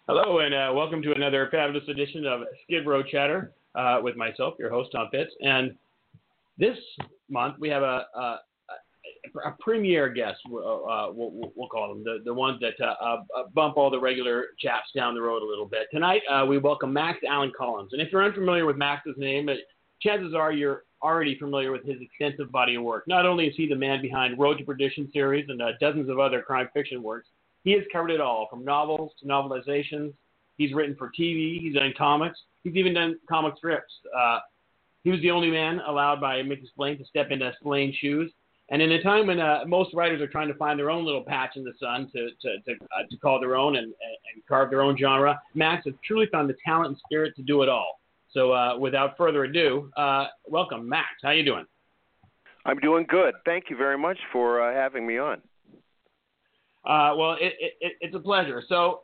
Hello, and welcome to another fabulous edition of Skid Row Chatter with myself, your host, Tom Pitts. And this month we have a premier guest, we'll call them, the ones that bump all the regular chaps down the road a little bit. Tonight we welcome Max Allan Collins. And if you're unfamiliar with Max's name, chances are you're already familiar with his extensive body of work. Not only is he the man behind Road to Perdition series and dozens of other crime fiction works, he has covered it all, from novels to novelizations. He's written for TV. He's done comics. He's even done comic strips. He was the only man allowed by Mickey Spillane to step into Spillane's shoes. And in a time when most writers are trying to find their own little patch in the sun to call their own and carve their own genre, Max has truly found the talent and spirit to do it all. So without further ado, welcome, Max. How you doing? I'm doing good. Thank you very much for having me on. Well, it's a pleasure. So,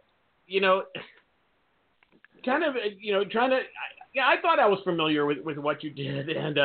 trying to. I thought I was familiar with what you did and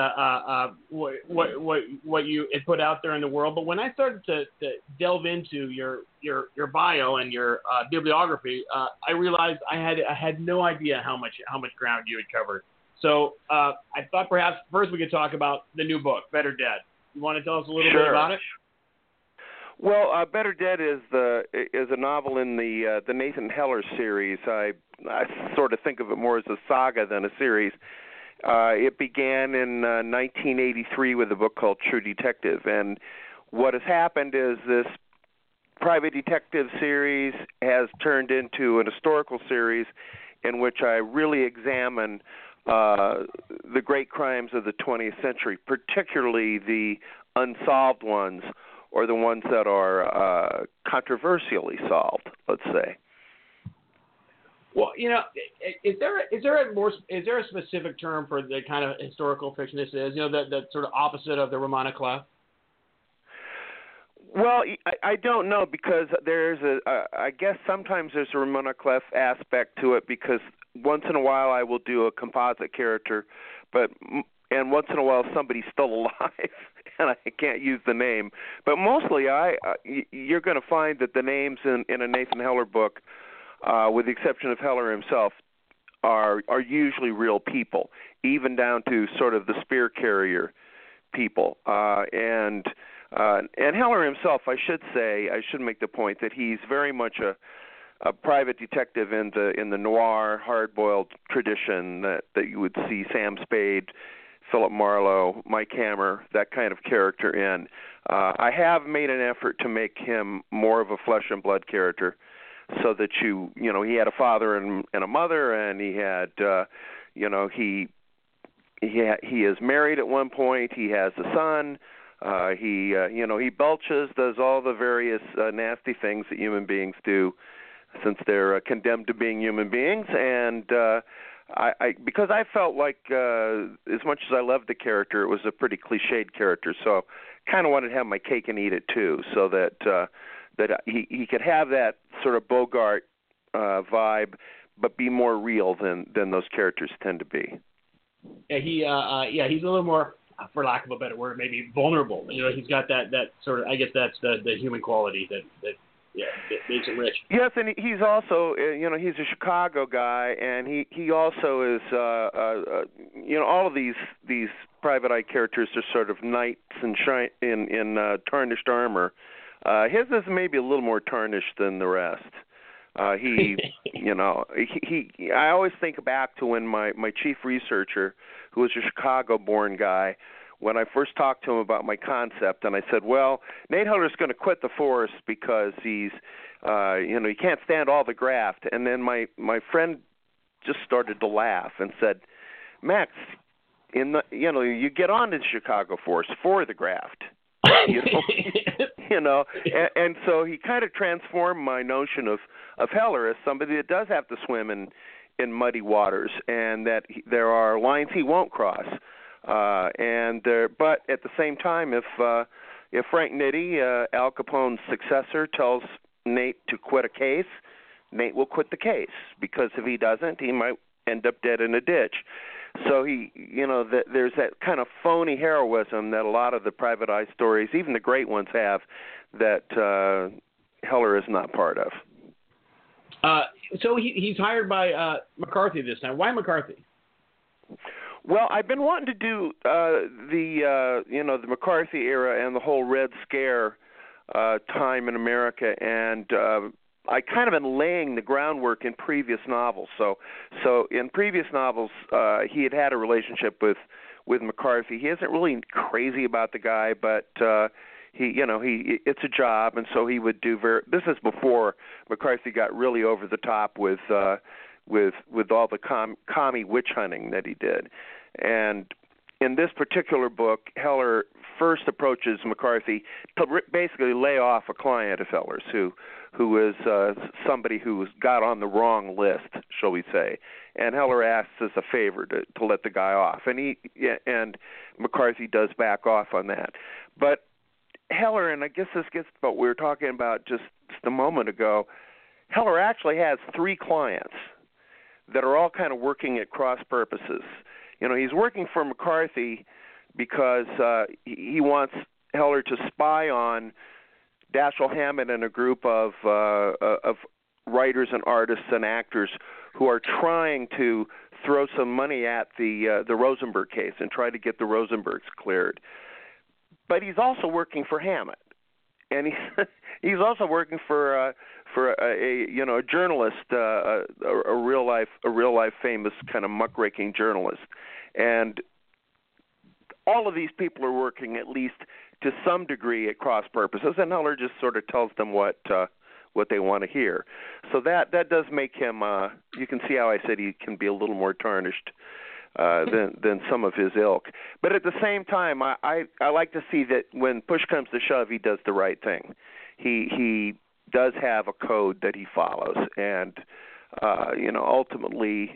what you had put out there in the world. But when I started to delve into your bio and your bibliography, I realized I had no idea how much ground you had covered. So I thought perhaps first we could talk about the new book, Better Dead. You want to tell us a little bit about it? Well, Better Dead is a novel in the Nathan Heller series. I sort of think of it more as a saga than a series. It began in 1983 with a book called True Detective, and what has happened is this private detective series has turned into an historical series in which I really examine the great crimes of the 20th century, particularly the unsolved ones, or the ones that are controversially solved, let's say. Well, is there a specific term for the kind of historical fiction this is? That sort of opposite of the roman à clef? Well, I don't know, because I guess sometimes there's a roman à clef aspect to it, because once in a while I will do a composite character, and once in a while somebody's still alive, and I can't use the name. But mostly you're going to find that the names in a Nathan Heller book, with the exception of Heller himself, are usually real people, even down to sort of the spear carrier people. And Heller himself, I should make the point that he's very much a private detective in the noir, hard-boiled tradition that you would see Sam Spade, Philip Marlowe, Mike Hammer, that kind of character in. I have made an effort to make him more of a flesh and blood character, so that he had a father and a mother, and he had, he is married at one point. He has a son. He belches, does all the various nasty things that human beings do, since they're condemned to being human beings, and because I felt like, as much as I loved the character, it was a pretty cliched character, so kind of wanted to have my cake and eat it too, so that he could have that sort of Bogart vibe, but be more real than those characters tend to be. Yeah, he's a little more, for lack of a better word, maybe vulnerable. He's got that sort of, I guess that's the human quality that makes him rich. Yes, and he's also, he's a Chicago guy, and he also is, all of these private eye characters are sort of knights in tarnished armor. His is maybe a little more tarnished than the rest. I always think back to when my chief researcher, who was a Chicago-born guy, when I first talked to him about my concept, and I said, well, Nate Heller's going to quit the force because he can't stand all the graft. And then my friend just started to laugh and said, Max, you get on to the Chicago force for the graft. And so he kind of transformed my notion of Heller as somebody that does have to swim in muddy waters, and that there are lines he won't cross. But at the same time, if Frank Nitti, Al Capone's successor, tells Nate to quit a case, Nate will quit the case, because if he doesn't, he might end up dead in a ditch. So there's that kind of phony heroism that a lot of the private eye stories, even the great ones, have, that Heller is not part of. So he's hired by McCarthy this time. Why McCarthy? Well, I've been wanting to do the McCarthy era and the whole Red Scare time in America, and I kind of been laying the groundwork in previous novels. So in previous novels, he had a relationship with McCarthy. He isn't really crazy about the guy, but it's a job, and so he would do this is before McCarthy got really over the top with all the commie witch hunting that he did. And in this particular book, Heller first approaches McCarthy to basically lay off a client of Heller's who is somebody who got on the wrong list, shall we say. And Heller asks as a favor to let the guy off, and McCarthy does back off on that. But Heller, and I guess this gets to what we were talking about just a moment ago, Heller actually has 3 clients that are all kind of working at cross purposes. He's working for McCarthy because he wants Heller to spy on Dashiell Hammett and a group of writers and artists and actors who are trying to throw some money at the Rosenberg case and try to get the Rosenbergs cleared. But he's also working for Hammett, and he's also working for a journalist, a real life famous kind of muckraking journalist, and all of these people are working at least to some degree at cross purposes, and Heller just sort of tells them what they want to hear. So that does make him. You can see how I said he can be a little more tarnished than some of his ilk. But at the same time, I like to see that when push comes to shove, he does the right thing. He does have a code that he follows, and ultimately,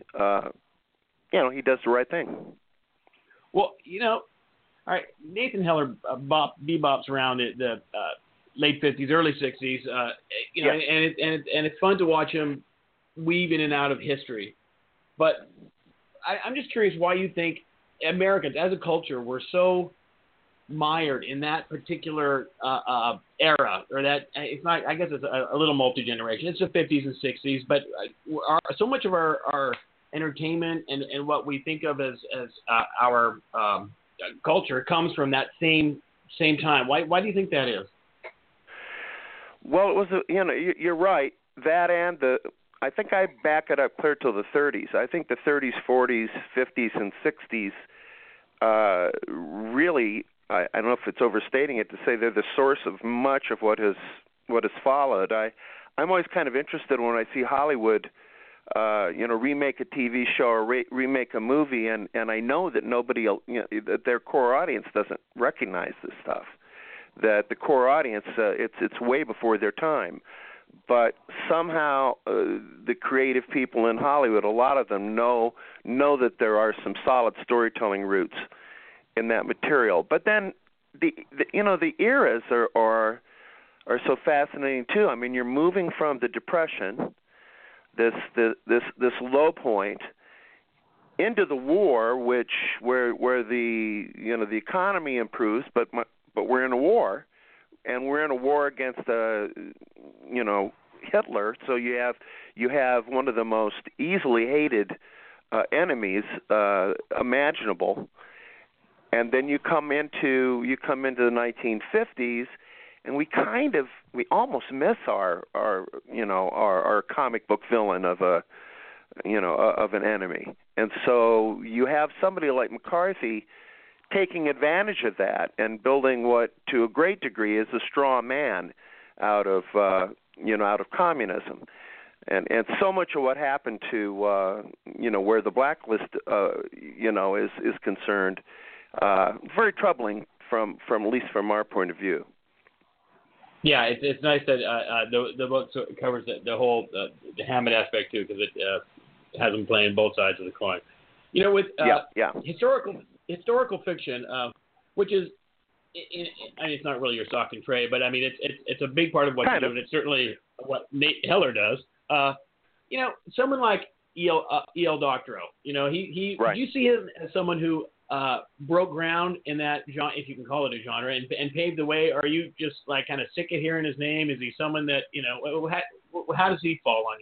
he does the right thing. Well, all right, Nathan Heller bebops around the late 50s, early 60s, Yeah. and it's fun to watch him weave in and out of history. But I'm just curious why you think Americans, as a culture, were so mired in that particular era, or that it's not. I guess it's a little multi-generation. It's the 50s and 60s, but so much of our entertainment and what we think of as our culture comes from that same time. Why do you think that is? Well, it was you're right. That and I think I back it up clear till the 30s. I think the 30s, 40s, 50s, and 60s really. I don't know if it's overstating it to say they're the source of much of what has followed. I'm always kind of interested when I see Hollywood, remake a TV show or remake a movie, and I know that that their core audience doesn't recognize this stuff. That the core audience, it's way before their time. But somehow the creative people in Hollywood, a lot of them know that there are some solid storytelling roots in that material. But then the eras are so fascinating too. I mean, you're moving from the Depression, this low point, into the war, where the economy improves, but we're in a war, and we're in a war against Hitler. So you have one of the most easily hated enemies imaginable. And then you come into the 1950s, and we almost miss our comic book villain of an enemy. And so you have somebody like McCarthy taking advantage of that and building what, to a great degree, is a straw man out of communism. And so much of what happened to where the blacklist is concerned. Very troubling from at least from our point of view. Yeah, it's nice that the book covers the whole the Hammett aspect too, because it has them playing both sides of the coin. With historical fiction, which is, it's not really your stock and trade, but I mean it's a big part of what you do, and it's certainly what Nate Heller does. Someone like E.L. Doctorow. He right. Do you see him as someone who broke ground in that genre, if you can call it a genre, and paved the way? Or are you just like kind of sick of hearing his name? Is he someone that how does he fall on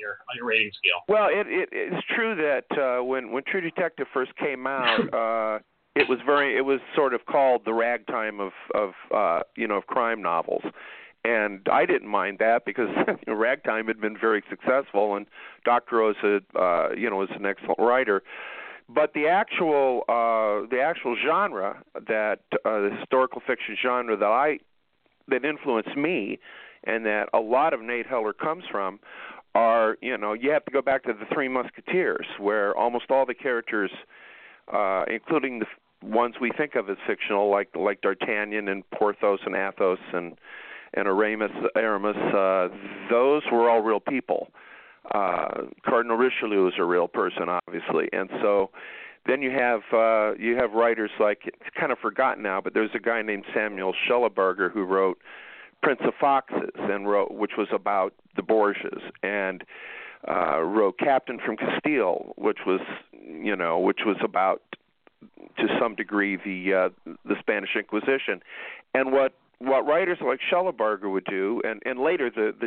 your rating scale. Well, it's true that when True Detective first came out, it was sort of called the ragtime of crime novels. And I didn't mind that because ragtime had been very successful, and Dr. Oz was an excellent writer. But the actual genre the historical fiction genre that influenced me, and that a lot of Nate Heller comes from, are you have to go back to the Three Musketeers, where almost all the characters, including the ones we think of as fictional, like D'Artagnan and Porthos and Athos and Aramis, those were all real people. Cardinal Richelieu is a real person, obviously, and so then you have writers like, it's kind of forgotten now, but there's a guy named Samuel Schellenberger who wrote Prince of Foxes which was about the Borgias, and wrote Captain from Castile, which was about, to some degree, the Spanish Inquisition. And what writers like Schellenberger would do, and later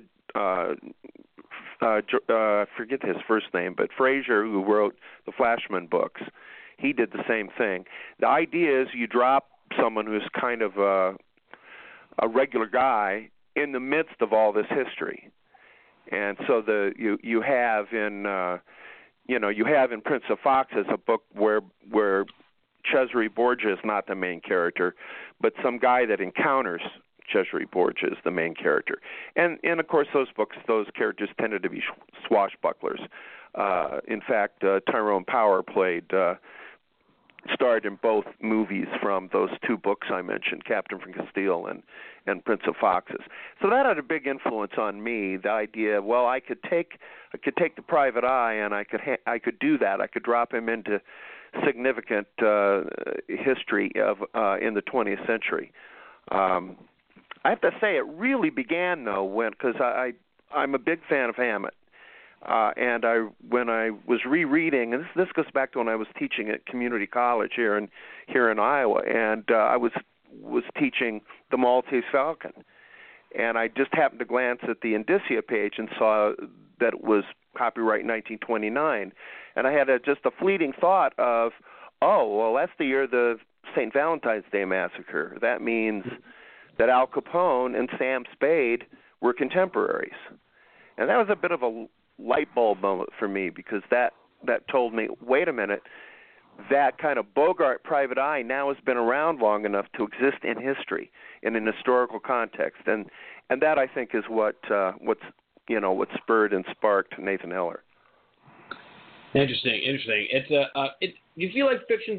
I forget his first name, but Fraser, who wrote the Flashman books, he did the same thing. The idea is you drop someone who's kind of a regular guy in the midst of all this history, and so you have in Prince of Foxes a book where Cesare Borgia is not the main character, but some guy that encounters Cesare Borgia is the main character. And of course, those characters tended to be swashbucklers. In fact, Tyrone Power starred in both movies from those two books I mentioned, Captain from Castile and Prince of Foxes. So that had a big influence on me. The idea, well, I could take the private eye, and I could do that. I could drop him into significant history of in the 20th century. I have to say, it really began though because I'm a big fan of Hammett, and when I was rereading, and this goes back to when I was teaching at community college here in Iowa, and I was teaching The Maltese Falcon, and I just happened to glance at the indicia page and saw that it was copyright 1929, and I had just a fleeting thought of, oh, well, that's the year of the St. Valentine's Day Massacre. That means that Al Capone and Sam Spade were contemporaries. And that was a bit of a light bulb moment for me, because that told me, wait a minute, that kind of Bogart private eye now has been around long enough to exist in history, in an historical context. And that, I think, is what spurred and sparked Nathan Heller. Interesting. It's you feel like fiction's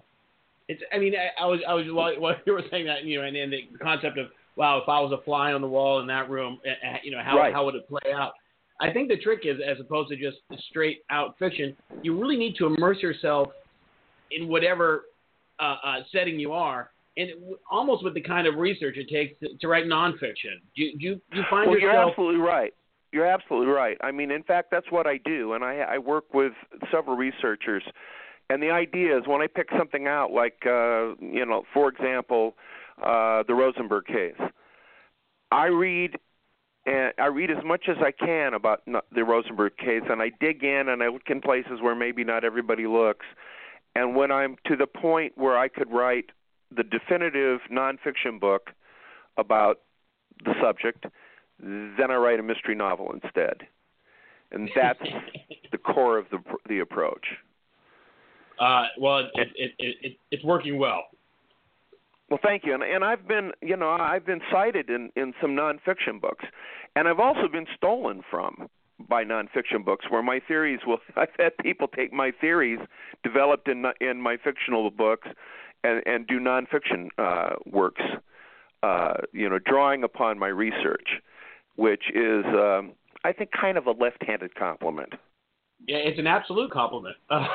I was while you were saying that, and the concept of, wow, if I was a fly on the wall in that room, how would it play out? I think the trick is, as opposed to just straight out fiction, you really need to immerse yourself in whatever setting you are, and almost with the kind of research it takes to write nonfiction. Do you find yourself? You're absolutely right. You're absolutely right. I mean, in fact, that's what I do, and I work with several researchers. And the idea is, when I pick something out, like for example, the Rosenberg case, I read as much as I can about the Rosenberg case, and I dig in and I look in places where maybe not everybody looks. And when I'm to the point where I could write the definitive nonfiction book about the subject, then I write a mystery novel instead. And that's the core of the approach. Well, it's working well. Well, thank you. And I've been cited in some nonfiction books, and I've also been stolen from by nonfiction books, where my theories I've had people take my theories developed in my fictional books and do nonfiction works, drawing upon my research, which is, I think, kind of a left-handed compliment. Yeah, it's an absolute compliment.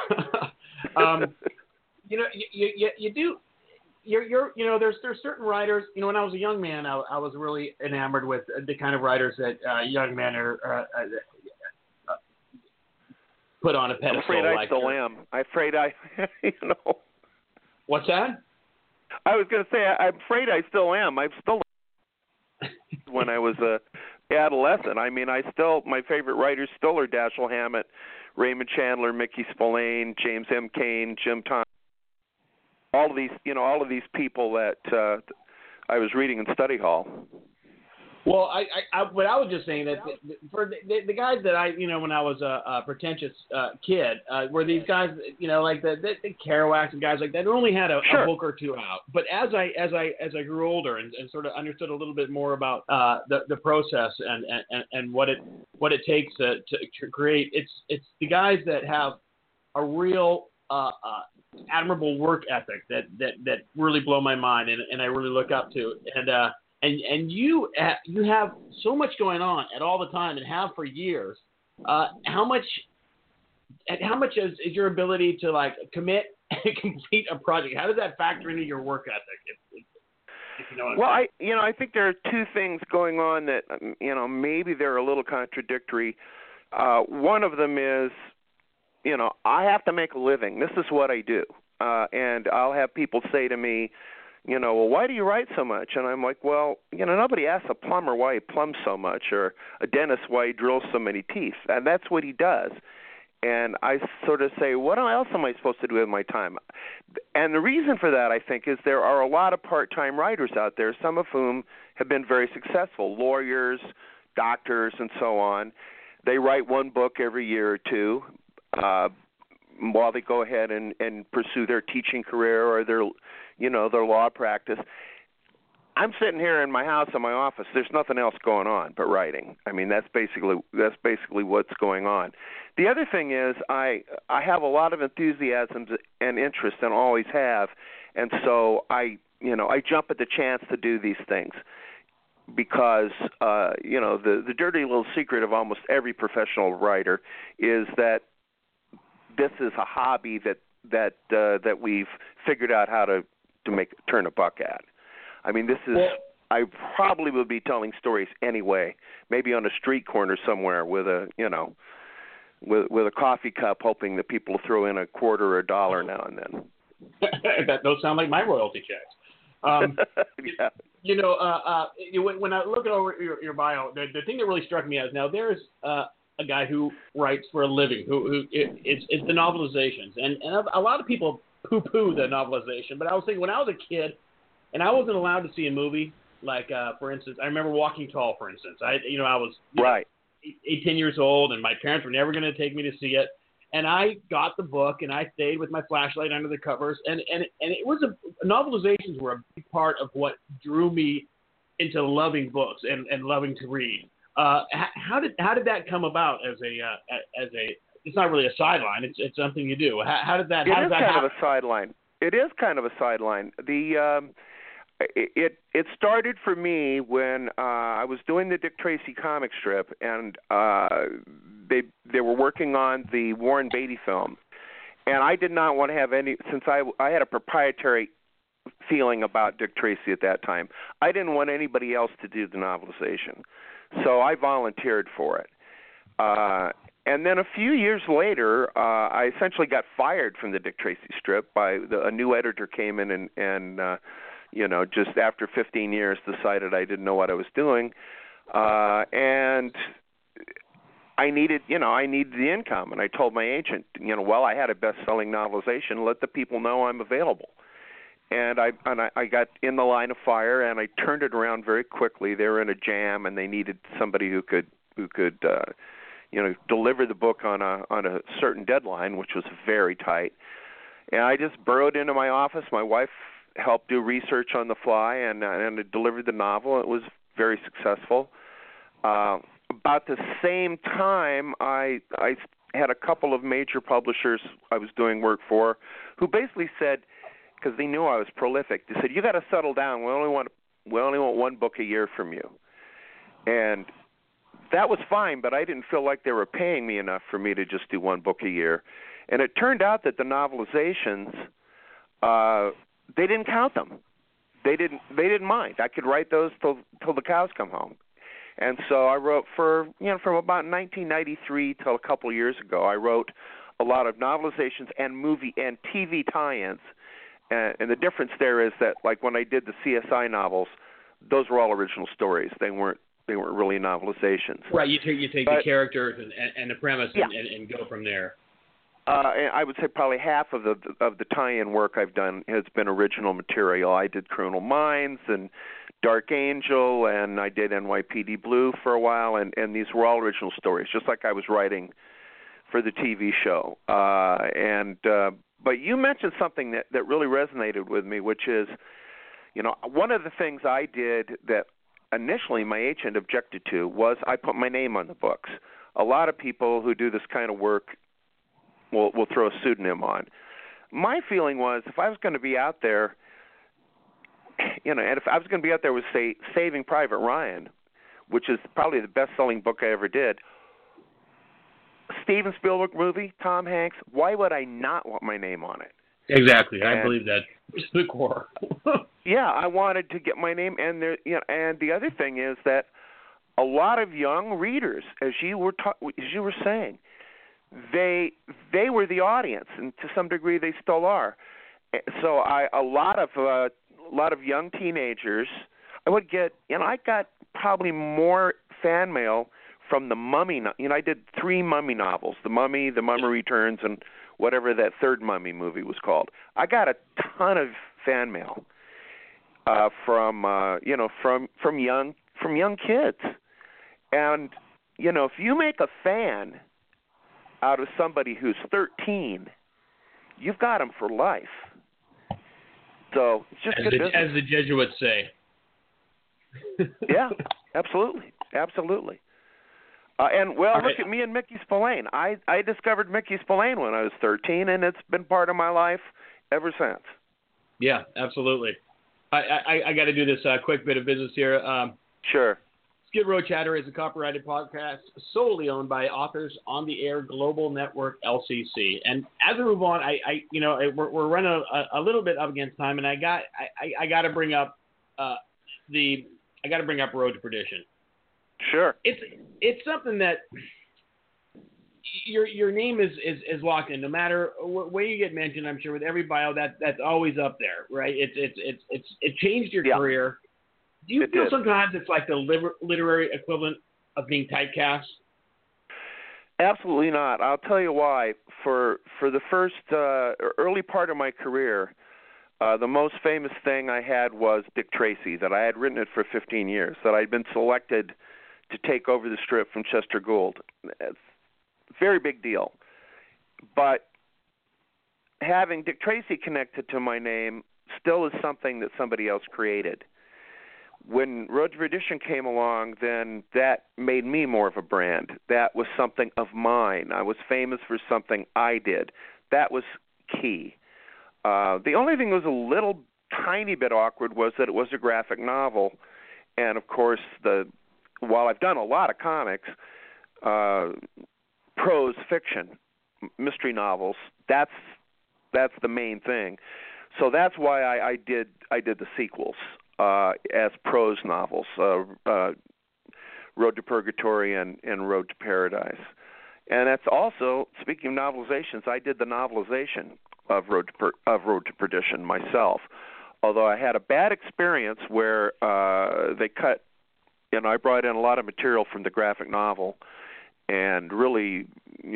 You do. There's certain writers. When I was a young man, I was really enamored with the kind of writers that young men are put on a pedestal. I'm afraid I still am. I'm afraid What's that? I was going to say, I'm afraid I still am. I'm still when I was adolescent. I mean, my favorite writers still are Dashiell Hammett, Raymond Chandler, Mickey Spillane, James M. Cain, Jim Thompson. All of these people that I was reading in study hall. Well, but I was just saying that for the guys that when I was a pretentious kid, were these guys, like the Kerouacs and guys like that, who only had a book or two out. But as I grew older and sort of understood a little bit more about the process and what it takes to create, it's the guys that have a real admirable work ethic that really blow my mind and I really look up to. And you have so much going on at all the time and have for years. How much is your ability to like commit and complete a project? How does that factor into your work ethic? If you know what I'm saying? I think there are two things going on that maybe they're a little contradictory. One of them is, I have to make a living. This is what I do, and I'll have people say to me, well, why do you write so much? And I'm like, well, nobody asks a plumber why he plumbs so much or a dentist why he drills so many teeth. And that's what he does. And I sort of say, what else am I supposed to do with my time? And the reason for that, I think, is there are a lot of part-time writers out there, some of whom have been very successful, lawyers, doctors, and so on. They write one book every year or two while they go ahead and pursue their teaching career or their law practice. I'm sitting here in my house, in my office. There's nothing else going on but writing. I mean, that's basically what's going on. The other thing is I have a lot of enthusiasm and interest, and always have, and so I jump at the chance to do these things because the dirty little secret of almost every professional writer is that this is a hobby that we've figured out how to turn a buck at. I mean, this is. I probably would be telling stories anyway, maybe on a street corner somewhere with a with a coffee cup, hoping that people will throw in a quarter or a dollar now and then. Those sound like my royalty checks. Yeah. When I look over your bio, the thing that really struck me is now there's a guy who writes for a living, who it's the novelizations, and a lot of people poo-poo the novelization. But I was thinking when I was a kid, and I wasn't allowed to see a movie, like for instance, I remember Walking Tall, for instance. I was 18 years old, and my parents were never going to take me to see it. And I got the book, and I stayed with my flashlight under the covers, and it was novelizations were a big part of what drew me into loving books and loving to read. How did that come about as a it's not really a sideline, it's something you do. How did that happen? It is kind of a sideline. It started for me when I was doing the Dick Tracy comic strip, and they were working on the Warren Beatty film, and I did not want to have any, since I had a proprietary feeling about Dick Tracy at that time. I didn't want anybody else to do the novelization, so I volunteered for it. And then a few years later, I essentially got fired from the Dick Tracy strip by a new editor came in and just after 15 years decided I didn't know what I was doing, and I needed the income. And I told my agent, I had a best-selling novelization. Let the people know I'm available. And I got in the line of fire, and I turned it around very quickly. They were in a jam, and they needed somebody who could deliver the book on a certain deadline, which was very tight. And I just burrowed into my office. My wife helped do research on the fly, and it delivered the novel. It was very successful. About the same time, I had a couple of major publishers I was doing work for who basically said, because they knew I was prolific, they said, "You got to settle down. We only want one book a year from you." And that was fine, but I didn't feel like they were paying me enough for me to just do one book a year. And it turned out that the novelizations, they didn't count them. They didn't mind. I could write those till the cows come home. And so I wrote from about 1993 till a couple of years ago, I wrote a lot of novelizations and movie and TV tie-ins. And the difference there is that, like when I did the CSI novels, those were all original stories. They weren't really novelizations. Right. You take the characters and the premise and go from there. And I would say probably half of the tie-in work I've done has been original material. I did Criminal Minds and Dark Angel, and I did NYPD Blue for a while, and these were all original stories, just like I was writing for the TV show. But you mentioned something that really resonated with me, which is, one of the things I did that initially my agent objected to was I put my name on the books. A lot of people who do this kind of work will throw a pseudonym on. My feeling was if I was going to be out there, and if I was going to be out there with, say, Saving Private Ryan, which is probably the best-selling book I ever did, Steven Spielberg movie, Tom Hanks, why would I not want my name on it? Exactly. I believe that. It's the core. Yeah, I wanted to get my name, and and the other thing is that a lot of young readers, as you were saying, they were the audience, and to some degree they still are. So a lot of young teenagers, I would get, I got probably more fan mail from the Mummy. I did 3 Mummy novels: The Mummy, The Mummy Returns, and whatever that third Mummy movie was called. I got a ton of fan mail from young kids, and if you make a fan out of somebody who's 13, you've got them for life. So it's just good business. As the Jesuits say. Yeah, absolutely. Look at me and Mickey Spillane. I discovered Mickey Spillane when I was 13, and it's been part of my life ever since. Yeah, absolutely. I got to do this quick bit of business here. Sure. Skid Row Chatter is a copyrighted podcast solely owned by Authors on the Air Global Network LCC. And as we move on, we're running a little bit up against time, and I got to bring up Road to Perdition. Sure. It's something that your name is locked in. No matter where you get mentioned, I'm sure with every bio that's always up there, right? It changed your career. Do you feel sometimes it's like the literary equivalent of being typecast? Absolutely not. I'll tell you why. For the first early part of my career, the most famous thing I had was Dick Tracy, that I had written it for 15 years, that I'd been selected to take over the strip from Chester Gould. It's a very big deal. But having Dick Tracy connected to my name still is something that somebody else created. When Road to Perdition came along, then that made me more of a brand. That was something of mine. I was famous for something I did. That was key. The only thing that was a little tiny bit awkward was that it was a graphic novel. And, of course, while I've done a lot of comics, prose fiction, mystery novels, that's the main thing. So that's why I did the sequels as prose novels, Road to Purgatory and Road to Paradise. And that's also, speaking of novelizations, I did the novelization of Road to Perdition myself. Although I had a bad experience where they cut, I brought in a lot of material from the graphic novel and really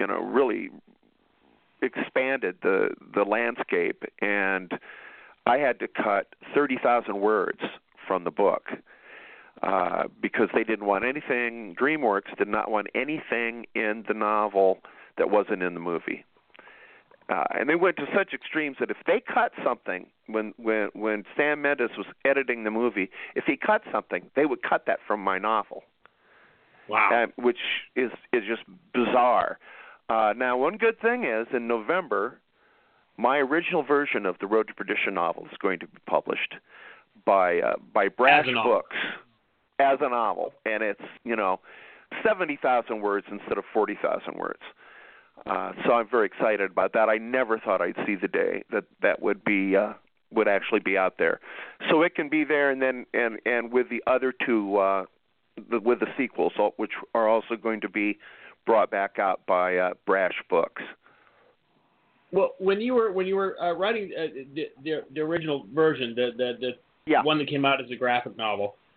expanded the landscape, and I had to cut 30,000 words from the book because they didn't want anything. DreamWorks did not want anything in the novel that wasn't in the movie. And they went to such extremes that if they cut something, when Sam Mendes was editing the movie, if he cut something, they would cut that from my novel. Wow. Which is just bizarre. Now, one good thing is, in November, my original version of the Road to Perdition novel is going to be published by Brash Books as a novel, and it's 70,000 words instead of 40,000 words. So I'm very excited about that. I never thought I'd see the day that would actually be out there. So it can be there, and then and with the other two, with the sequels, which are also going to be brought back out by Brash Books. Well, when you were writing the original version, the one that came out as a graphic novel,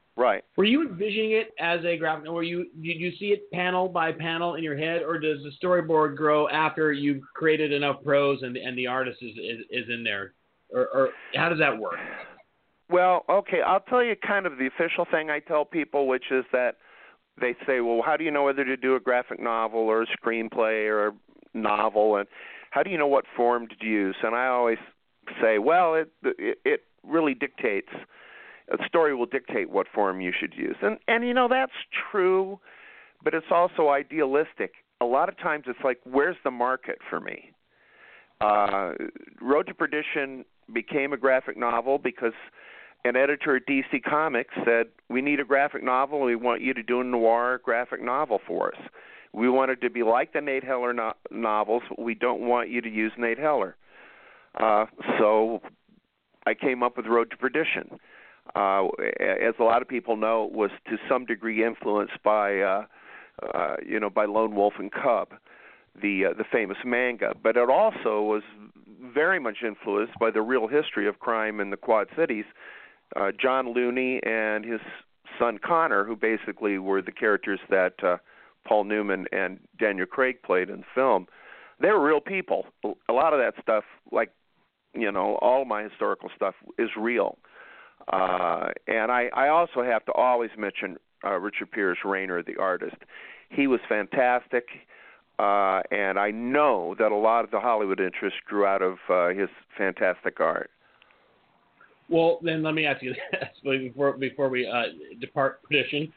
Right. Were you envisioning it as a graphic novel? Did you see it panel by panel in your head, or does the storyboard grow after you've created enough prose and the artist is in there? Or how does that work? Well, okay, I'll tell you kind of the official thing I tell people, which is that they say, well, how do you know whether to do a graphic novel or a screenplay or a novel, and how do you know what form to use? And I always say, well, it really dictates. A story will dictate what form you should use. And that's true, but it's also idealistic. A lot of times it's like, where's the market for me? Road to Perdition became a graphic novel because an editor at DC Comics said, we need a graphic novel, and we want you to do a noir graphic novel for us. We want it to be like the Nate Heller novels, but we don't want you to use Nate Heller. So I came up with Road to Perdition. As a lot of people know, it was to some degree influenced by Lone Wolf and Cub, the famous manga. But it also was very much influenced by the real history of crime in the Quad Cities. John Looney and his son Connor, who basically were the characters that Paul Newman and Daniel Craig played in the film, they were real people. A lot of that stuff, like, all my historical stuff is real. And I also have to always mention Richard Pierce, Rayner, the artist. He was fantastic, and I know that a lot of the Hollywood interest grew out of his fantastic art. Well, then let me ask you this before we depart Perdition.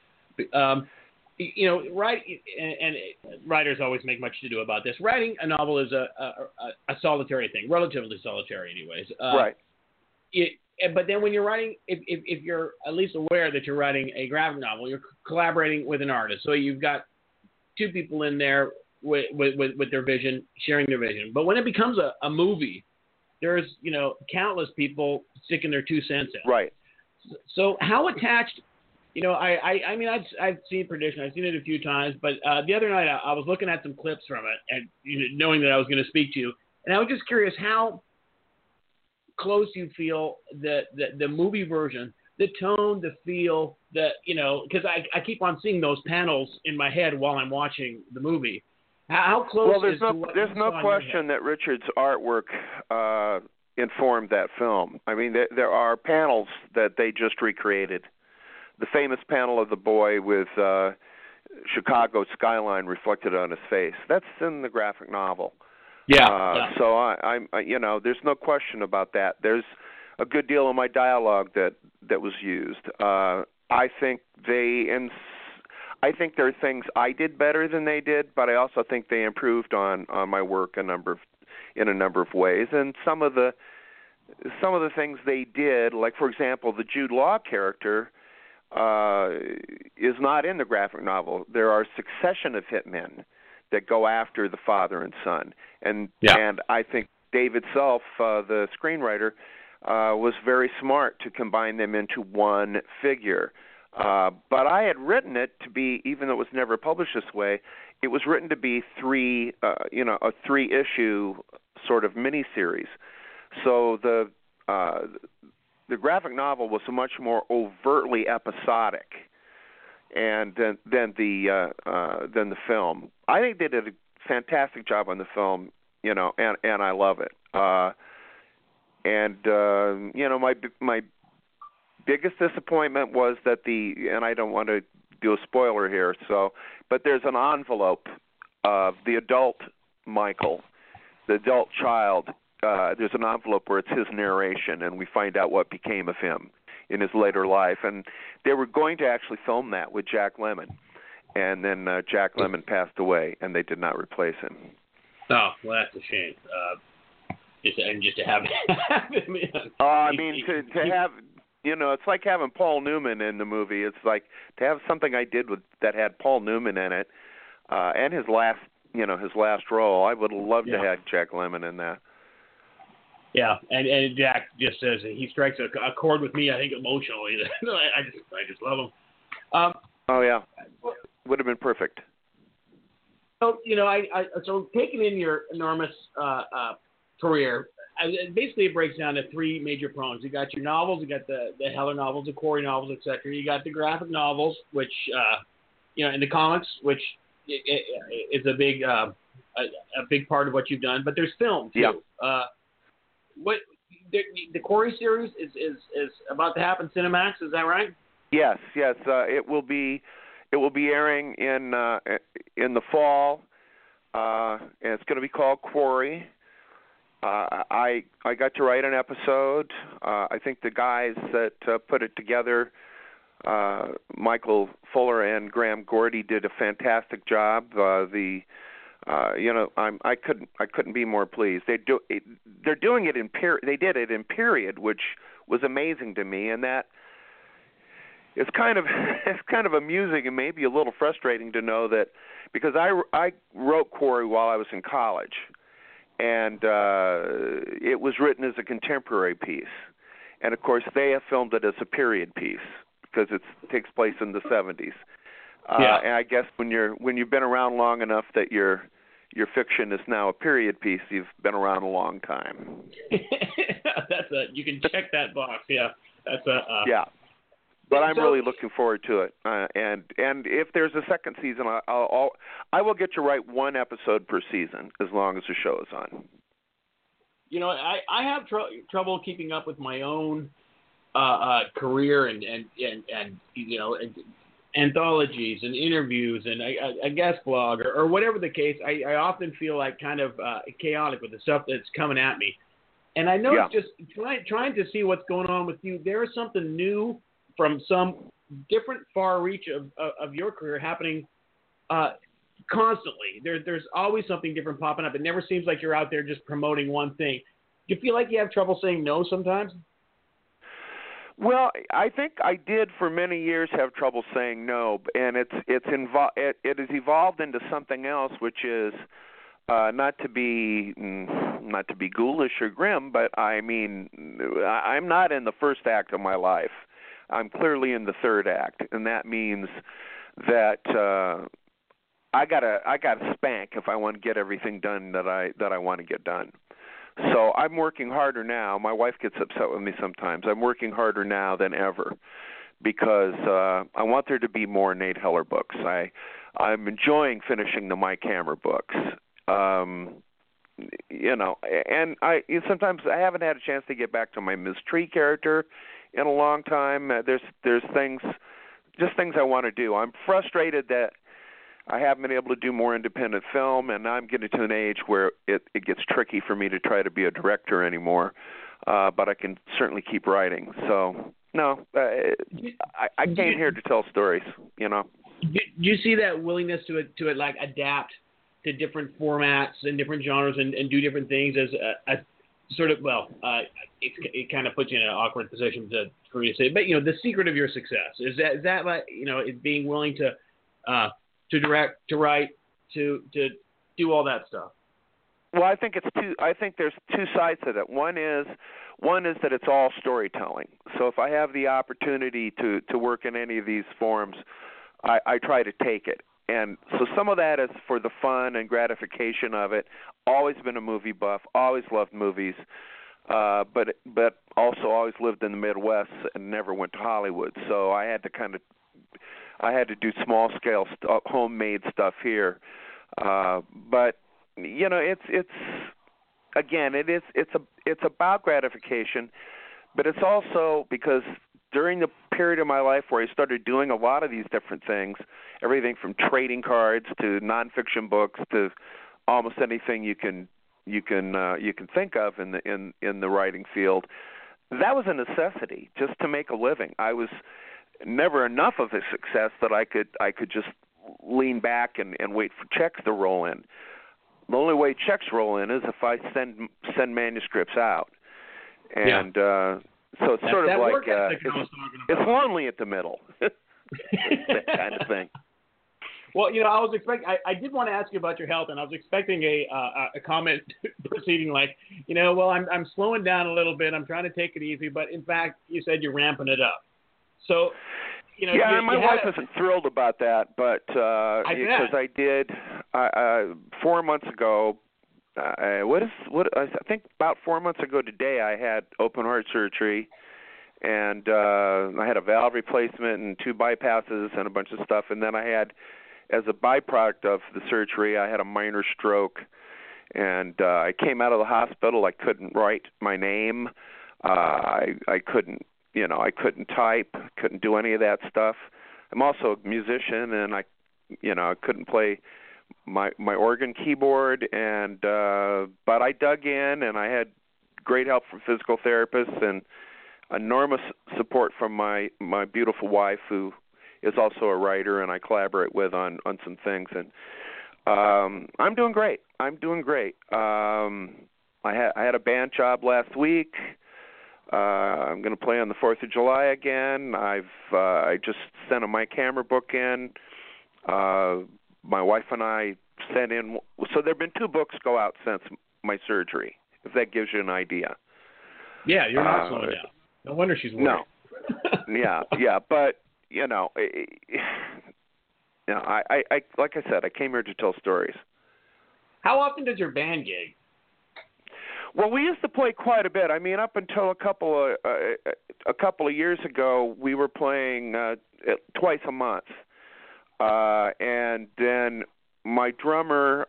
Writers always make much to do about this. Writing a novel is a solitary thing, relatively solitary, anyways. Right. But then when you're writing, if you're at least aware that you're writing a graphic novel, you're collaborating with an artist. So you've got two people in there with their vision, sharing their vision. But when it becomes a movie, there's countless people sticking their 2 cents in. Right. So how attached? I've seen Perdition. I've seen it a few times. But the other night I was looking at some clips from it, and knowing that I was going to speak to you, and I was just curious how close you feel the movie version, the tone, the feel, because I keep on seeing those panels in my head while I'm watching the movie. How close? Well, there's no question that Richard's artwork informed that film. I mean, there are panels that they just recreated. The famous panel of the boy with Chicago skyline reflected on his face. That's in the graphic novel. Yeah. So I'm there's no question about that. There's a good deal of my dialogue that was used. I think there are things I did better than they did, but I also think they improved on my work in a number of ways. And some of the things they did, like for example, the Jude Law character is not in the graphic novel. There are a succession of hitmen that go after the father and son. And I think David Self, the screenwriter, was very smart to combine them into one figure. But I had written it to be, even though it was never published this way, it was written to be a 3-issue sort of miniseries. So the graphic novel was much more overtly episodic and than the film. I think they did a fantastic job on the film, and I love it. My biggest disappointment was that and I don't want to do a spoiler here, but there's an envelope of the adult Michael, the adult child. There's an envelope where it's his narration, and we find out what became of him in his later life. And they were going to actually film that with Jack Lemmon, and then Jack Lemmon passed away, and they did not replace him. Oh, well, that's a shame. Just to have him in. To have, it's like having Paul Newman in the movie. It's like to have something I did that had Paul Newman in it, and his last role. I would love to have Jack Lemmon in that. Yeah, and Jack just says he strikes a chord with me, I think, emotionally. I just love him. Would have been perfect. So, so taking in your enormous career, basically it breaks down to three major prongs. You got your novels, you got the Heller novels, the Corey novels, etc. You got the graphic novels, which in the comics, which is a big part of what you've done. But there's film too. Yeah. What the Corey series is about to happen. Cinemax, is that right? Yes. It will be airing in the fall, and it's going to be called Quarry. I got to write an episode. I think the guys that put it together, Michael Fuller and Graham Gordy, did a fantastic job. I couldn't be more pleased. They're doing it in period. They did it in period, which was amazing to me, and that it's kind of amusing and maybe a little frustrating to know that, because I wrote Quarry while I was in college, and it was written as a contemporary piece, and of course they have filmed it as a period piece because it takes place in the 70s. And I guess when you've been around long enough that your fiction is now a period piece, you've been around a long time. You can check that box. Yeah, yeah. But I'm really looking forward to it. And if there's a second season, I will get to write one episode per season as long as the show is on. I have trouble keeping up with my own career and anthologies and interviews and a guest blog or whatever the case. I often feel like kind of chaotic with the stuff that's coming at me. And I know just trying to see what's going on with you, there is something new from some different far reach of your career happening constantly. There's always something different popping up. It never seems like you're out there just promoting one thing. Do you feel like you have trouble saying no sometimes? Well, I think I did for many years have trouble saying no, and it has evolved into something else, which is not to be ghoulish or grim, but I mean, I'm not in the first act of my life. I'm clearly in the third act, and that means that I gotta spank if I want to get everything done that I want to get done. So I'm working harder now. My wife gets upset with me sometimes. I'm working harder now than ever because I want there to be more Nate Heller books. I'm enjoying finishing the Mike Hammer books. And sometimes I haven't had a chance to get back to my Ms. Tree character in a long time. There's things I want to do. I'm frustrated that I haven't been able to do more independent film, and I'm getting to an age where it gets tricky for me to try to be a director anymore. But I can certainly keep writing. So no, I came here to tell stories. Do you see that willingness to like adapt to different formats and different genres and do different things as a sort of, it kind of puts you in an awkward position for me to say, but the secret of your success is that like is being willing to direct, to write, to do all that stuff. Well, I think there's two sides to that. One is that it's all storytelling. So if I have the opportunity to work in any of these forms, I try to take it. And so some of that is for the fun and gratification of it. Always been a movie buff, always loved movies, but also always lived in the Midwest and never went to Hollywood. So I had to do small scale homemade stuff here. But it's about gratification, but it's also because during the period of my life where I started doing a lot of these different things, everything from trading cards to nonfiction books to almost anything you can think of in the writing field, that was a necessity just to make a living. I was never enough of a success that I could just lean back and wait for checks to roll in. The only way checks roll in is if I send manuscripts out, and so it's sort of like it's lonely at the middle, that kind of thing. Well, I did want to ask you about your health, and I was expecting a comment proceeding like, I'm slowing down a little bit. I'm trying to take it easy, but in fact, you said you're ramping it up. So, my wife isn't thrilled about that, but because I did 4 months ago, I think about 4 months ago today I had open heart surgery, and I had a valve replacement and 2 bypasses and a bunch of stuff, and then I had, as a byproduct of the surgery, I had a minor stroke, and I came out of the hospital. I couldn't write my name. I couldn't, I couldn't type, couldn't do any of that stuff. I'm also a musician, and I couldn't play my organ keyboard, and but I dug in, and I had great help from physical therapists and enormous support from my beautiful wife, who is also a writer, and I collaborate with on some things. And I'm doing great. I had a band job last week. I'm going to play on the 4th of July again. I just sent a My Camera book in. My wife and I sent in. So there have been 2 books go out since my surgery, if that gives you an idea. Yeah, you're not slowing down. No wonder she's worried. No. yeah, but I like I said, I came here to tell stories. How often does your band gig? Well, we used to play quite a bit. I mean, up until a couple of years ago, we were playing twice a month, and then my drummer,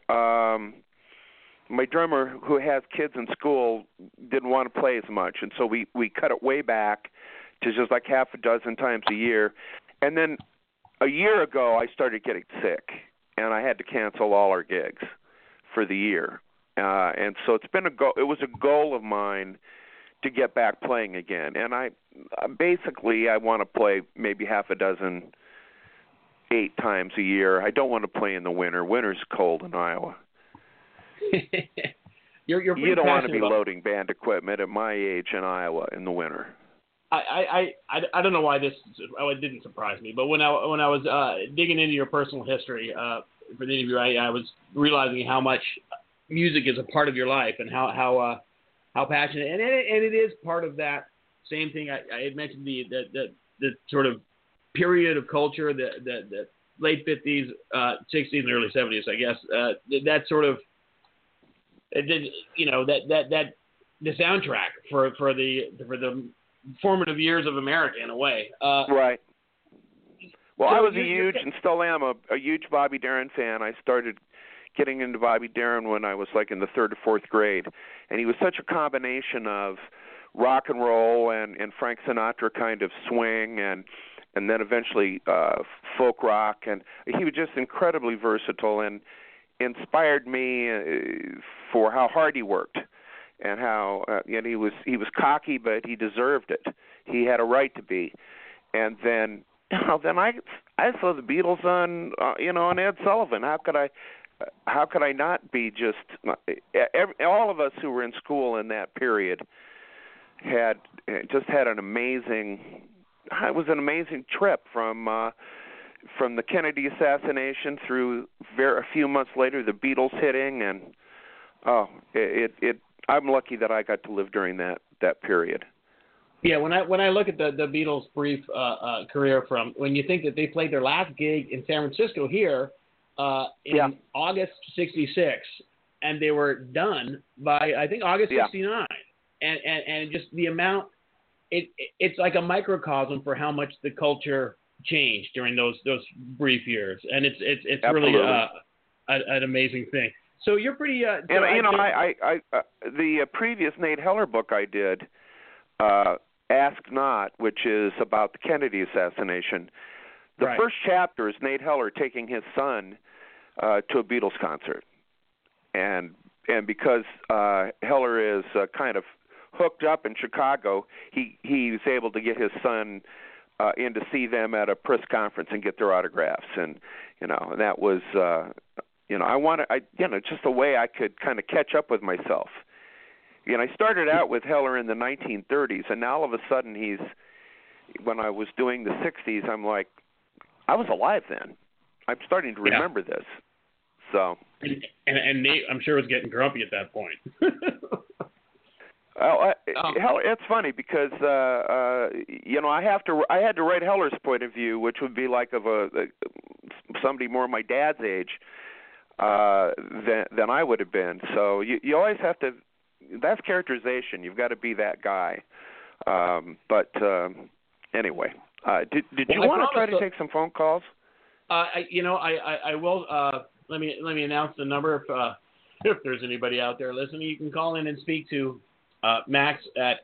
who has kids in school, didn't want to play as much, and so we cut it way back to just like half a dozen times a year. And then a year ago, I started getting sick, and I had to cancel all our gigs for the year. And so it's been it was a goal of mine to get back playing again. And I want to play maybe half a dozen, 8 times a year. I don't want to play in the winter. Winter's cold in Iowa. You don't want to be loading band equipment at my age in Iowa in the winter. I don't know why it didn't surprise me, but when I was digging into your personal history for the interview, I was realizing how much music is a part of your life and how passionate, and it is part of that same thing. I had mentioned the sort of period of culture, the late 50s, 60s, and early 70s, I guess. That sort of the soundtrack for the formative years of America in a way. Right. Well, so I was a huge, and still am, a huge Bobby Darin fan. I started getting into Bobby Darin when I was like in the 3rd or 4th grade, and he was such a combination of rock and roll and Frank Sinatra kind of swing and then eventually folk rock, and he was just incredibly versatile and inspired me for how hard he worked and how he was cocky, but he deserved it. He had a right to be. And then I saw the Beatles on on Ed Sullivan. How could I not be just all of us who were in school in that period had an amazing. It was an amazing trip from the Kennedy assassination through a few months later the Beatles hitting, and I'm lucky that I got to live during that period. Yeah, when I look at the Beatles' brief career from when you think that they played their last gig in San Francisco here in August '66, and they were done by I think August '69, and just the amount, it's like a microcosm for how much the culture changed during those brief years, and it's really an amazing thing. So you're pretty. The previous Nate Heller book I did, Ask Not, which is about the Kennedy assassination. The first chapter is Nate Heller taking his son to a Beatles concert, and because Heller is kind of hooked up in Chicago, he was able to get his son in to see them at a press conference and get their autographs, and that was just a way I could kind of catch up with myself. I started out with Heller in the 1930s, and now all of a sudden when I was doing the 60s, I'm like, I was alive then. I'm starting to remember this. So. And Nate, I'm sure, was getting grumpy at that point. It's funny because I had to write Heller's point of view, which would be like of somebody more my dad's age than than I would have been. So you always have to. That's characterization. You've got to be that guy. But anyway, did you want to try to take some phone calls? I will. Let me announce the number if there's anybody out there listening. You can call in and speak to Max at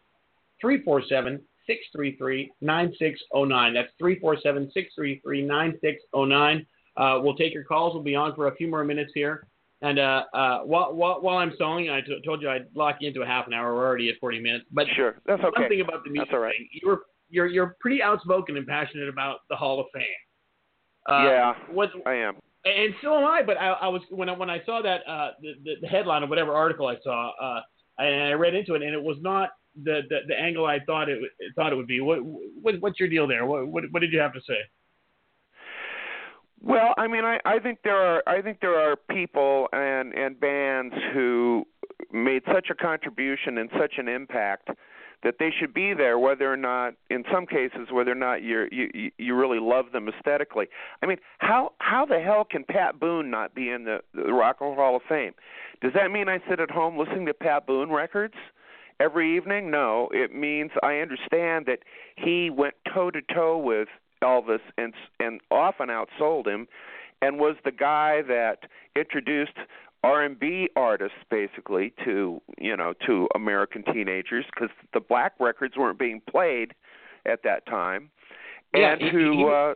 347-633-9609. That's 347-633-9609. We'll take your calls. We'll be on for a few more minutes here. And while I'm stalling, I told you I'd lock you into a half an hour. We're already at 40 minutes. But sure, that's okay. One thing about the music thing, you're pretty outspoken and passionate about the Hall of Fame. I am. And so am I. But I was when I saw that the headline of whatever article I saw, and I read into it, and it was not the angle I thought it would be. What's your deal there? What did you have to say? Well, I mean, I think there are people and bands who made such a contribution and such an impact that they should be there, whether or not, in some cases, whether or not you really love them aesthetically. I mean, how the hell can Pat Boone not be in the Rock and Roll Hall of Fame? Does that mean I sit at home listening to Pat Boone records every evening? No, it means I understand that he went toe-to-toe with Elvis and often outsold him, and was the guy that introduced R&B artists basically to American teenagers, because the black records weren't being played at that time, and who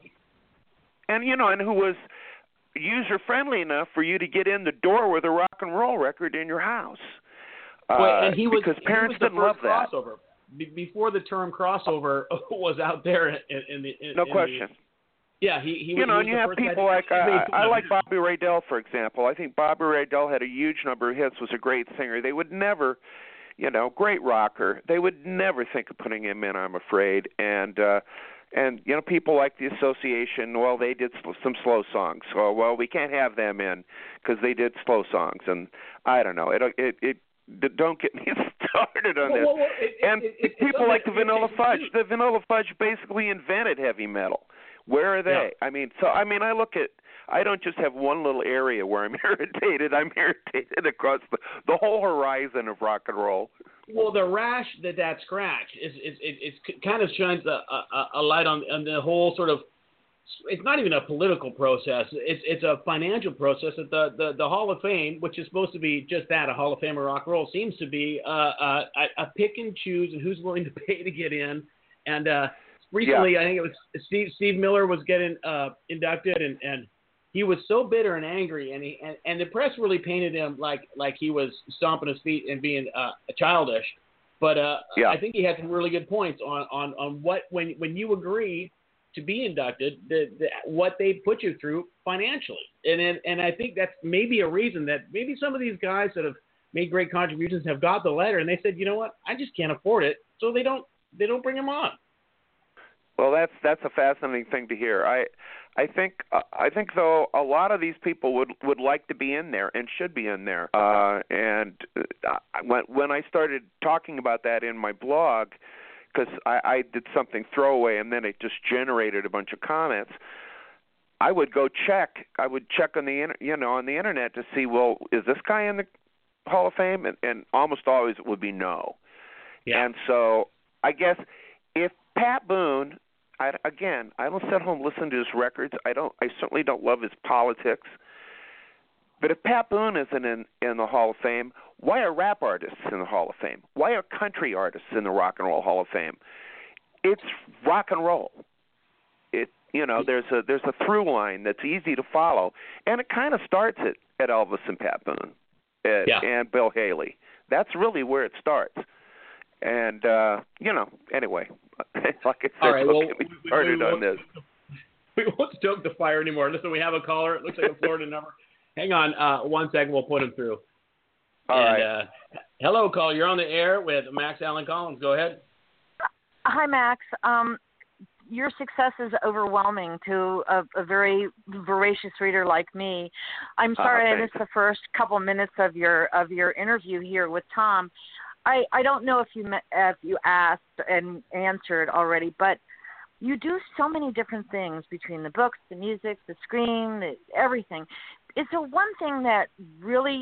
was user friendly enough for you to get in the door with a rock and roll record in your house. Because parents didn't love that. Crossover. Before the term crossover was out there in the no question. He and you have people like I like Bobby Rydell, for example. I think Bobby Rydell had a huge number of hits, was a great singer. They would never, great rocker. They would never think of putting him in, I'm afraid. And people like the Association, well, they did some slow songs. So, well, we can't have them in because they did slow songs. And I don't know. Don't get me started on this. People like the Vanilla Fudge. The Vanilla Fudge basically invented heavy metal. Where are they? Yeah. I look at. I don't just have one little area where I'm irritated. I'm irritated across the whole horizon of rock and roll. Well, the rash that scratch it kind of shines a light on the whole sort of. It's not even a political process. It's a financial process that the Hall of Fame, which is supposed to be just that, a Hall of Fame of rock and roll, seems to be a pick and choose and who's willing to pay to get in. And recently, I think it was Steve Miller was getting inducted, and he was so bitter and angry, and the press really painted him like he was stomping his feet and being childish. But I think he had some really good points on what when you agree to be inducted, what they put you through financially. And I think that's maybe a reason that maybe some of these guys that have made great contributions have got the letter and they said, you know what, I just can't afford it. So they don't bring them on. Well, that's a fascinating thing to hear. I think though a lot of these people would like to be in there and should be in there. When I started talking about that in my blog, because I did something throwaway and then it just generated a bunch of comments, I would go check. I would check on the on the internet to see, well, is this guy in the Hall of Fame? And almost always it would be no. Yeah. And so I guess if Pat Boone, I don't sit home and listen to his records. I certainly don't love his politics. But if Pat Boone isn't in the Hall of Fame, why are rap artists in the Hall of Fame? Why are country artists in the Rock and Roll Hall of Fame? It's rock and roll. There's a through line that's easy to follow, and it kind of starts at Elvis and Pat Boone and Bill Haley. That's really where it starts. And anyway, like I said, right, don't get me started on this. We won't stoke the fire anymore. Listen, we have a caller. It looks like a Florida number. Hang on 1 second. We'll put him through. All right. Hello, caller. You're on the air with Max Allen Collins. Go ahead. Hi, Max. Your success is overwhelming to a very voracious reader like me. I'm sorry I missed the first couple minutes of your interview here with Tom. I don't know if you asked and answered already, but you do so many different things between the books, the music, the screen, everything. Is there one thing that really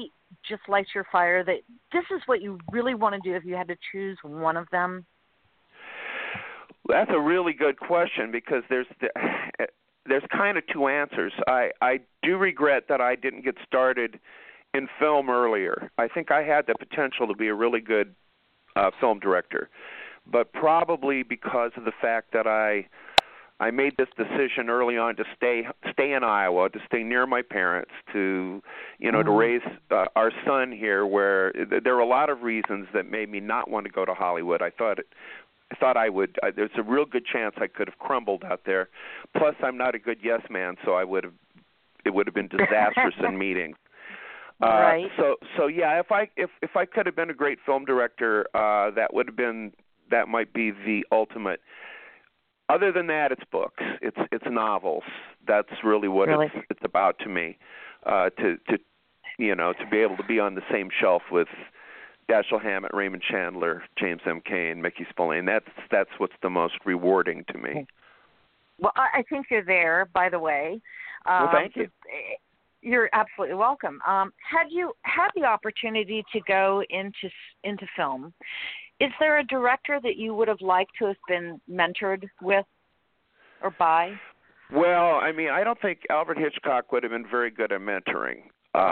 just lights your fire that this is what you really want to do if you had to choose one of them? That's a really good question because there's kind of two answers. I do regret that I didn't get started in film earlier. I think I had the potential to be a really good film director, but probably because of the fact that I made this decision early on to stay in Iowa, to stay near my parents, to to raise our son here. Where there were a lot of reasons that made me not want to go to Hollywood. I thought I would. There's a real good chance I could have crumbled out there. Plus, I'm not a good yes man, so it would have been disastrous in meetings. Right. So yeah, if I could have been a great film director, that might be the ultimate. Other than that, it's books. It's novels. That's really what it's about to me. To be able to be on the same shelf with Dashiell Hammett, Raymond Chandler, James M. Cain, Mickey Spillane. That's what's the most rewarding to me. Well, I think you're there, by the way. Well, thank you. You're absolutely welcome. Had you had the opportunity to go into film, is there a director that you would have liked to have been mentored with or by? Well, I mean, I don't think Alfred Hitchcock would have been very good at mentoring.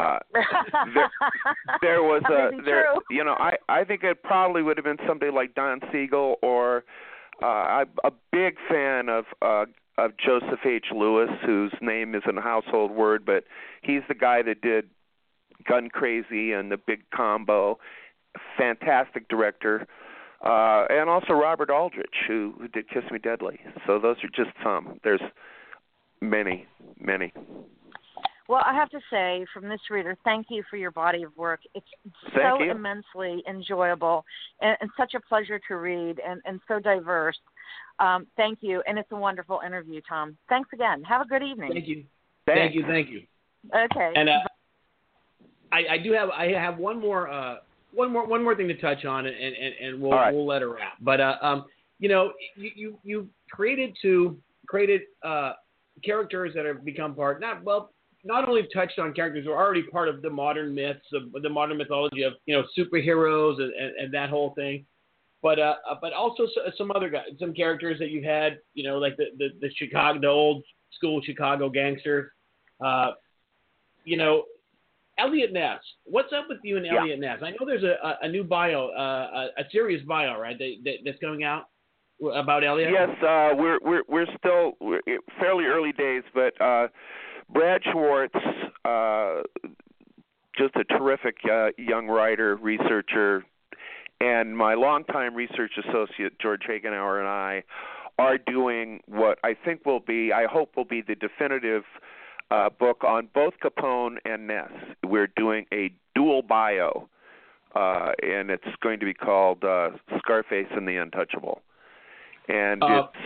There was I think it probably would have been somebody like Don Siegel, or I'm a big fan of Joseph H. Lewis, whose name isn't a household word, but he's the guy that did Gun Crazy and The Big Combo. Fantastic director. And also Robert Aldrich, who did Kiss Me Deadly. So those are just some. There's many, many. Well, I have to say, from this reader, thank you for your body of work. It's so immensely enjoyable and such a pleasure to read and so diverse. Thank you, and it's a wonderful interview, Tom. Thanks again. Have a good evening. Thank you. Thank you. Okay. And I have one more thing to touch on, and we'll let her wrap. But you created characters that have become part not only touched on characters who are already part of the modern myths of the modern mythology of superheroes and that whole thing, but also some other guys, some characters that you've had, like the old school Chicago gangster, Eliot Ness. What's up with you and Eliot Ness? I know there's a new bio, a serious bio, right? That's coming out about Eliot. Yes, we're still fairly early days, but Brad Schwartz, just a terrific young writer, researcher, and my longtime research associate George Hagenauer and I are doing what I hope will be the definitive book on both Capone and Ness. We're doing a dual bio, and it's going to be called Scarface and the Untouchable. And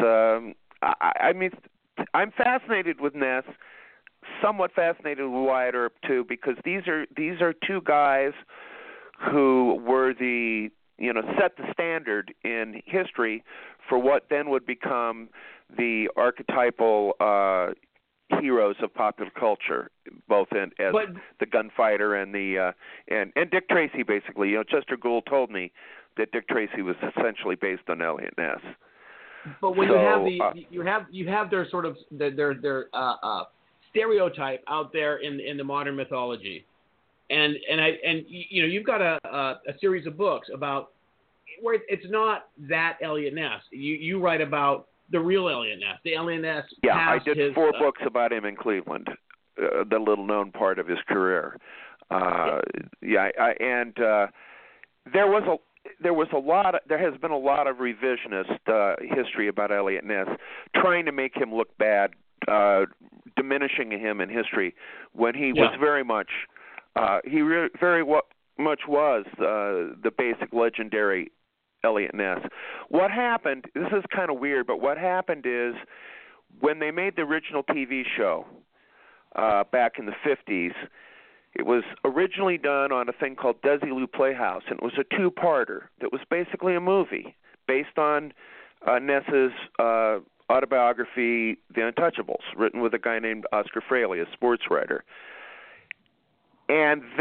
I'm fascinated with Ness, somewhat fascinated with Wyatt Earp too, because these are two guys who were set the standard in history for what then would become the archetypal heroes of popular culture, both as the gunfighter and and Dick Tracy. Basically, Chester Gould told me that Dick Tracy was essentially based on Eliot Ness. But when you have their sort of their stereotype out there in the modern mythology, and you've got a series of books about where it's not that Eliot Ness. You write about the real Eliot Ness, the Eliot Ness. Yeah, I did 4 books about him in Cleveland, the little known part of his career. There has been a lot of revisionist history about Eliot Ness, trying to make him look bad, diminishing him in history, when he was very much, much was the basic legendary Eliot Ness. What happened, this is kind of weird, but what happened is when they made the original TV show back in the 50s, it was originally done on a thing called Desilu Playhouse, and it was a 2-parter that was basically a movie based on Ness's autobiography, The Untouchables, written with a guy named Oscar Fraley, a sports writer. And that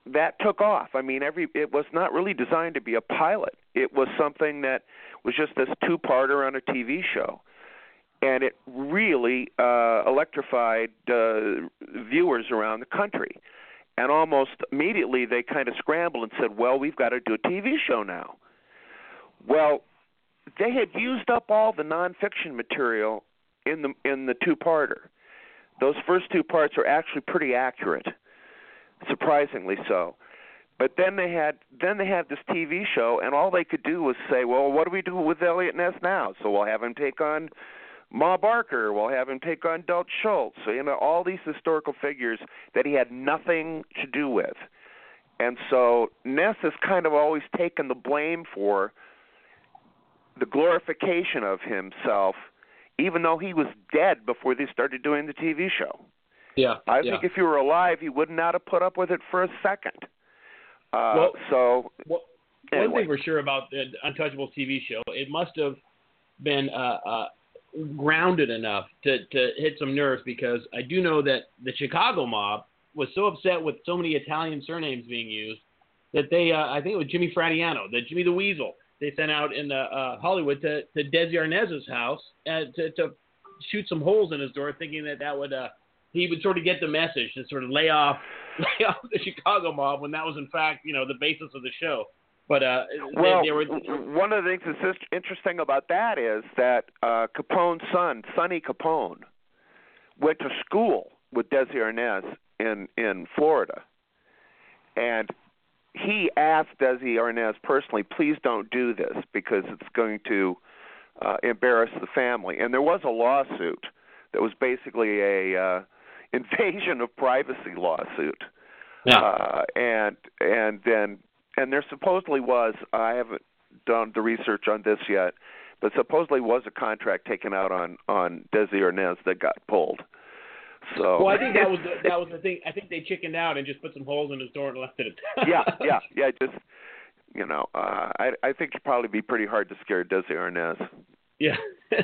that took off. I mean, it was not really designed to be a pilot. It was something that was just this two-parter on a TV show, and it really electrified viewers around the country. And almost immediately they kind of scrambled and said, well, we've got to do a TV show now. Well, they had used up all the nonfiction material in the two-parter. Those first two parts are actually pretty accurate, surprisingly so. But then they had this TV show, and all they could do was say, well, what do we do with Eliot Ness now? So we'll have him take on Ma Barker, we'll have him take on Dutch Schultz, so, all these historical figures that he had nothing to do with. And so Ness has kind of always taken the blame for the glorification of himself, even though he was dead before they started doing the TV show. Yeah. I think if he were alive, he would not have put up with it for a second. One anyway. thing for sure about the Untouchables TV show, it must have been grounded enough to hit some nerves, because I do know that the Chicago mob was so upset with so many Italian surnames being used that they, I think it was Jimmy Fratiano, the Jimmy the Weasel, they sent out in Hollywood to Desi Arnaz's house to shoot some holes in his door, thinking that would he would sort of get the message to sort of lay off the Chicago mob, when that was in fact the basis of the show. But they were one of the things that's interesting about that is that Capone's son, Sonny Capone, went to school with Desi Arnaz in Florida, and he asked Desi Arnaz personally, please don't do this because it's going to embarrass the family. And there was a lawsuit that was basically a invasion of privacy lawsuit. Yeah. And there supposedly was, I haven't done the research on this yet, but supposedly was a contract taken out on Desi Arnaz that got pulled. So well, I think that was the thing. I think they chickened out and just put some holes in his door and left it at that. Yeah. Just I think it'd probably be pretty hard to scare Desi Arnaz. Yeah,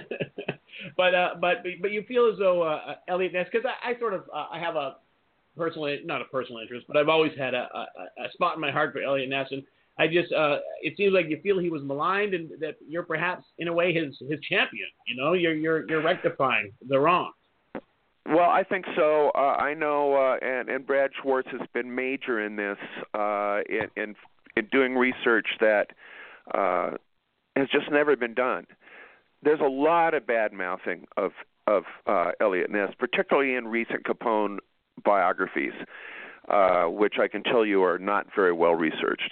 but you feel as though Eliot Ness, because I sort of I have not a personal interest, but I've always had a spot in my heart for Eliot Ness, and I just it seems like you feel he was maligned, and that you're perhaps in a way his champion. You're rectifying the wrong. Well, I think so. I know, and Brad Schwartz has been major in this, in doing research that has just never been done. There's a lot of bad mouthing of Eliot Ness, particularly in recent Capone biographies, which I can tell you are not very well researched.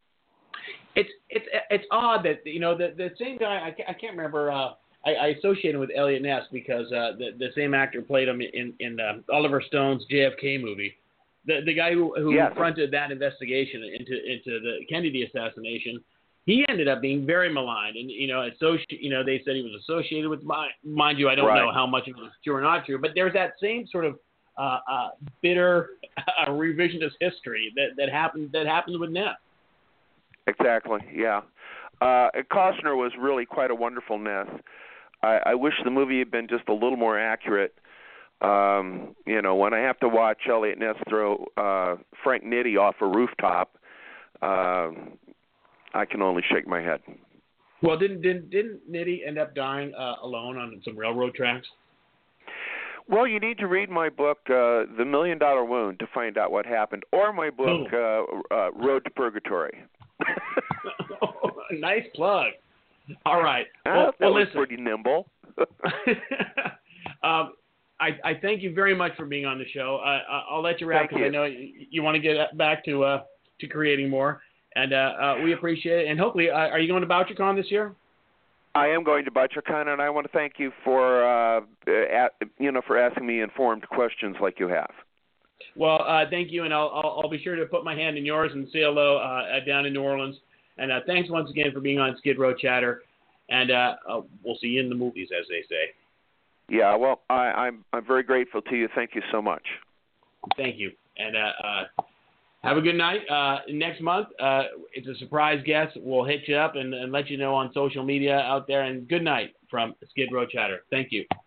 It's odd that the same guy, I can't remember. I associate him with Eliot Ness because the same actor played him in Oliver Stone's JFK movie. The guy who yes. fronted that investigation into the Kennedy assassination, he ended up being very maligned, and they said he was associated with, mind you, I don't know how much of it was true or not true, but there's that same sort of bitter revisionist history that happened with Ness. Exactly. Yeah. Costner was really quite a wonderful Ness. I wish the movie had been just a little more accurate. When I have to watch Eliot Ness throw Frank Nitti off a rooftop, I can only shake my head. Well, didn't Nitti end up dying alone on some railroad tracks? Well, you need to read my book, The $1 Million Wound, to find out what happened, or my book, Road to Purgatory. Nice plug. All right. That was listen. Pretty nimble. I thank you very much for being on the show. I'll let you wrap because I know you want to get back to creating more, and we appreciate it. And hopefully, are you going to BoucherCon this year? I am going to BoucherCon, and I want to thank you for for asking me informed questions like you have. Well, thank you, and I'll be sure to put my hand in yours and say hello down in New Orleans. And thanks once again for being on Skid Row Chatter. And we'll see you in the movies, as they say. Yeah, well, I'm very grateful to you. Thank you so much. Thank you, and have a good night. Next month, it's a surprise guest. We'll hit you up and let you know on social media out there. And good night from Skid Row Chatter. Thank you.